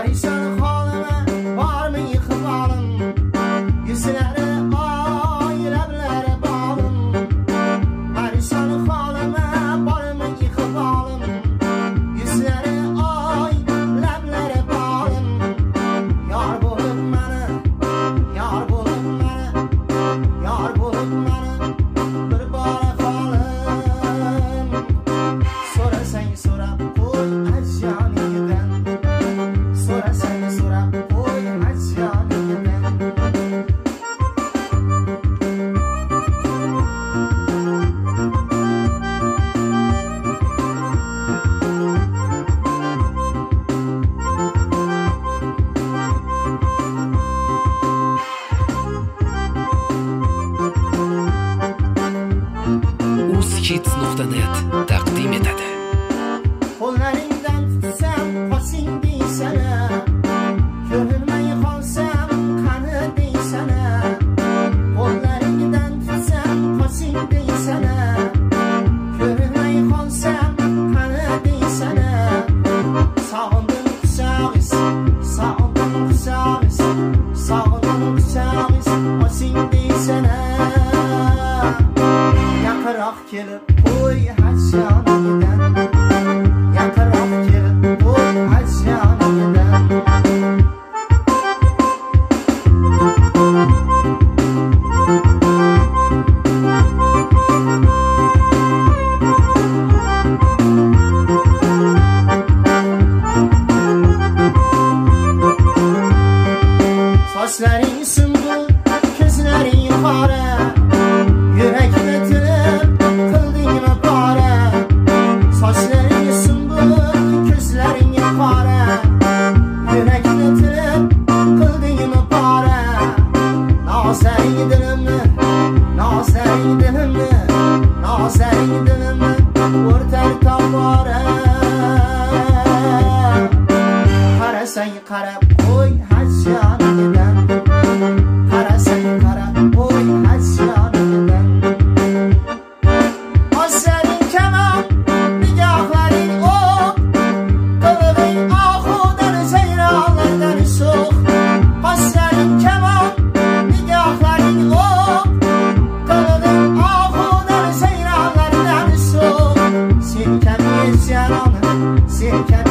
Perişan halime var mı yıkılalım? Yüzleri ay leblere bağlım. Perişan halime var mı yıkılalım? Yüzleri ay leblere bağlım. Yar bulup beni, yar bulup beni, yar bulup beni bir bara kalım. Sonra sen sonra koy aşağıdan. Sonra sen sonra koy aşağıdan. Uzhits.net taqdim etadi. Qo'llaringdan tutsam qoching deysana, ko'rinmay qolsam qani deysana. Qo'llaringdan tutsam qoching deysana, ko'rinmay qolsam qani deysana. Sog'indim quchog'is, sog'indim quchog'is, sog'indim quchog'is, oching deysana. Yaqinroq kelib qo'y hajjonidan, yaqinroq kelib qo'y hajjonidan. Sochlaring sunbul, ko'zlaring qora, yurakni tilib qildingmi pora. Sochlaring sunbul, ko'zlaring qora, yurakni tilib qildingmi pora. Nozaring dilimni, nozaring dilimni, nozaring dilimni o'rtar tobora. Qarasang qarab qo'y hajjonidan, qarasang qarab qo'y hajjonidan. Oshlaring kamon, nigohlaring o'q, qilg'ing ohudan sayronlardan sho'x. Oshlaring kamon, nigohlaring o'q, qilg'ing ohudan sayronlardan sho'x. Sen kabi janon, sen kabi